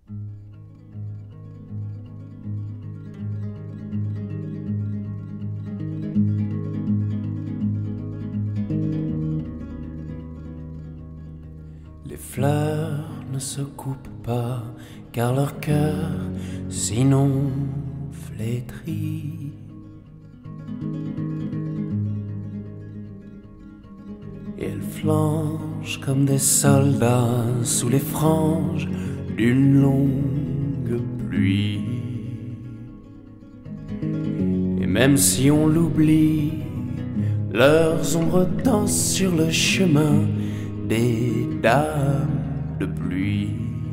Les fleurs ne se coupent pas, car leur cœur sinon flétrit. Et elles flanchent comme des soldats sous les franges d'une longue pluie. Et même si on l'oublie, leurs ombres dansent sur le chemin des dames de pluie.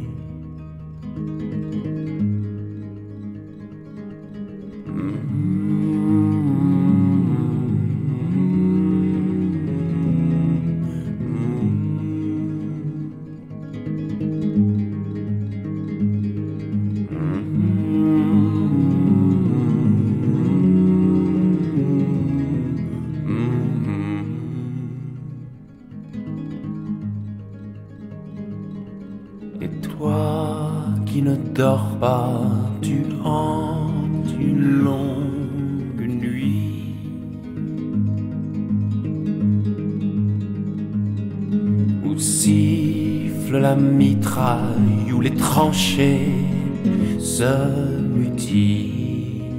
Et toi qui ne dors pas, tu hantes une longue nuit. Où siffle la mitraille, où les tranchées se mutilent.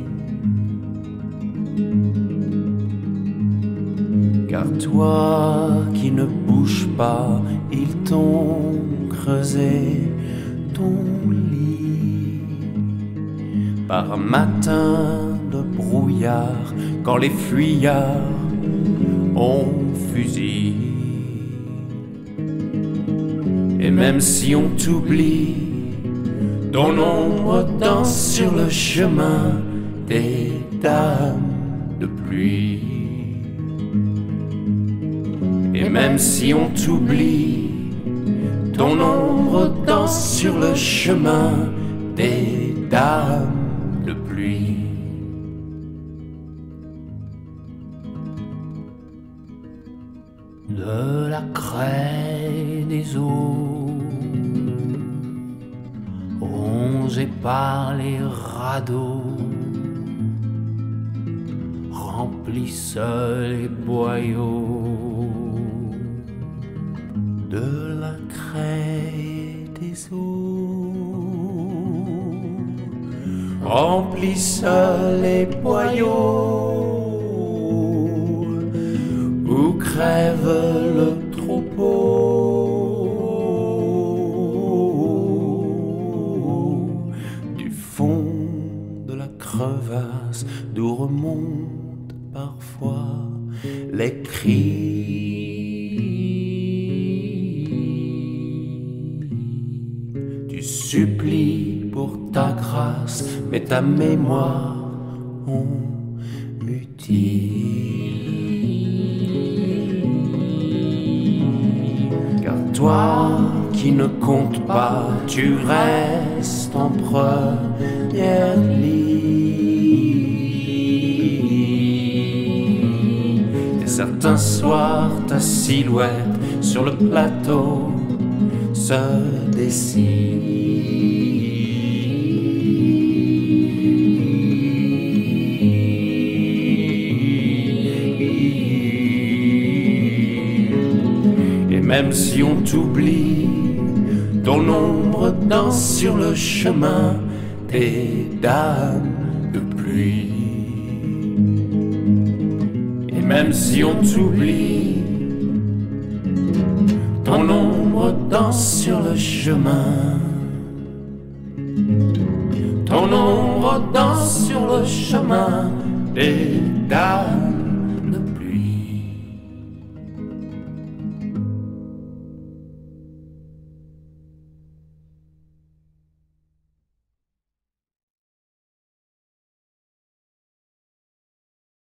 Car toi qui ne bouges pas, ils t'ont creusé ton lit. Par un matin de brouillard, quand les fuyards ont fusillé. Et même si on t'oublie, ton ombre danse sur le chemin des dames de pluie. Et même si on t'oublie, ton ombre danse sur le chemin des dames de pluie. De la craie des eaux, rongés par les radeaux, remplissent les boyaux. De la craie des eaux, remplissent les boyaux, où crève le troupeau. Du fond de la crevasse, d'où remontent parfois les cris. Supplie pour ta grâce, mais ta mémoire on mutile. Car toi qui ne comptes pas, tu restes en première ligne. Et certains soirs ta silhouette sur le plateau se dessine. Même si on t'oublie, ton ombre danse sur le chemin des dames de pluie. Et même si on t'oublie, ton ombre danse sur le chemin. Ton ombre danse sur le chemin des dames